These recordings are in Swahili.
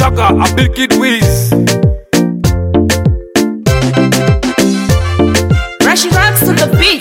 Jaga, a big kid whiz. Rashi rocks to the beat.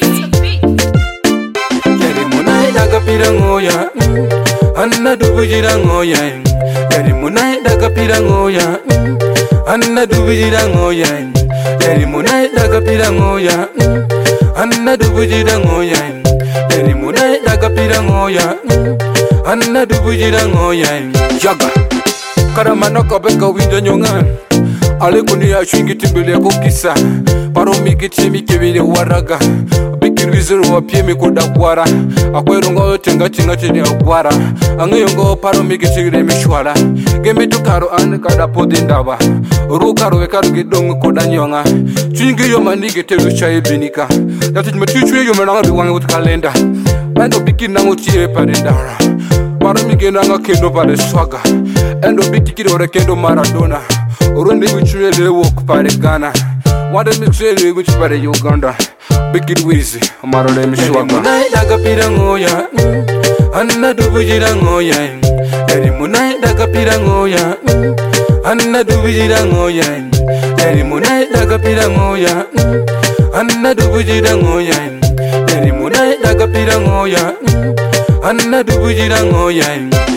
Yari munai daga pirangoya, Anna dubujirangoya. Yari munai daga pirangoya, Anna dubujirangoya. Yari munai daga pirangoya, Anna dubujirangoya. Yari munai daga pirangoya, Anna dubujirangoya. Jaga, karamanoko beka winda nyonga. Ale kuni ya shwingi timbele kukisa. Paro migiti mikebile waraga. Bikirwizuru wa pie mikuda kwara. Akwero ngo tenga tinga tini akwara. Angayo ngo paro migiti gire mishwara. Gemi tukaro ane kada podi ndaba. Urukaro wekaru gidongu koda nyonga. Chwingi yo manige telu chaye binika. Dati matuchwe yo menanga biwange utkalenda. Bando biki nangu chie parendara. Paro mige nanga kendo pare swaga. Endo biki kidore kendo Maradona. Urundi wichwe le wok pare Ghana. Wanda mixele which pare Uganda. Big it wheezy, Marole Mishwaga. Munai daga pirangoya, Anna dubujirangoya. Yari munai daga pirangoya, Anna dubujirangoya. Yari munai daga pirangoya, Anna dubujirangoya. Yari munai daga pirangoya, Anna dubujirangoya.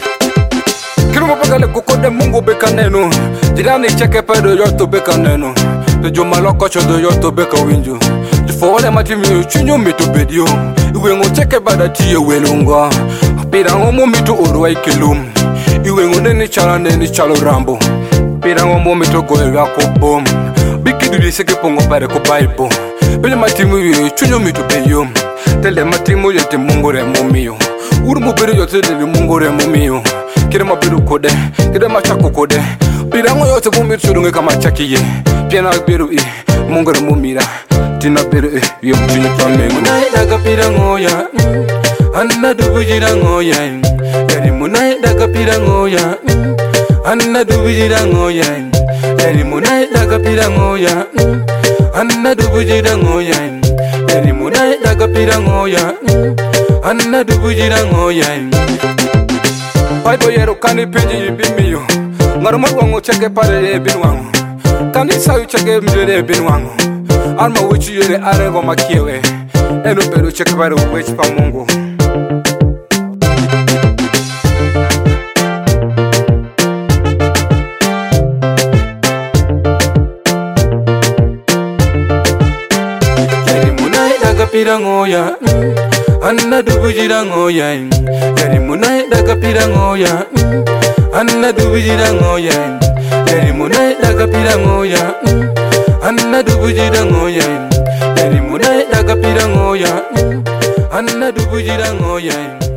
Kilo mapagale kukode Mungu beka neno. Jirani cheke pedo yoto beka neno. Tejo maloko chodo yoto beka winju. Jifowale matimi chunyo mito bedio. Iwe ngo cheke bada tiye welunga. Pira ngo mumito uruwa ikilum. Iwe ngo neni chalo rambo. Pira ngo mumito goe wako bom. Biki dudi seke pongo pare ko baibo. Pele matimi chunyo mito bedio. Tele matimu yote Mungu re mumio. Uru mubiri yote dele Mungu re mumio. Kire mabiru kode, kire machako kode. Pirango yote mumiri surunge kama chakiye. Piena biru i, mungere mumira. Tina biru i, yo mchini pamengo. Munai daga pirangoya, Anna dubujirangoya. Yari munai daga pirangoya, Anna dubujirangoya. Yari munai daga pirangoya, Anna dubujirangoya. Yari munai daga pirangoya, Anna dubujirangoya. Paido yero kani peji bimiyo. Ngarumar wangu cheke pare binwangu. Kani sayu cheke mjere binwangu. Alma wichi yere arego makiewe. Eno beru cheke pare uwechi pa Mungu. Yari munai daga pirangoya, Anna dubujirangoya. Yari munai daga pirangoya, Anna dubujirangoya. Yari munai daga pirangoya, Anna dubujirangoya. Yari munai daga pirangoya, Anna dubujirangoya.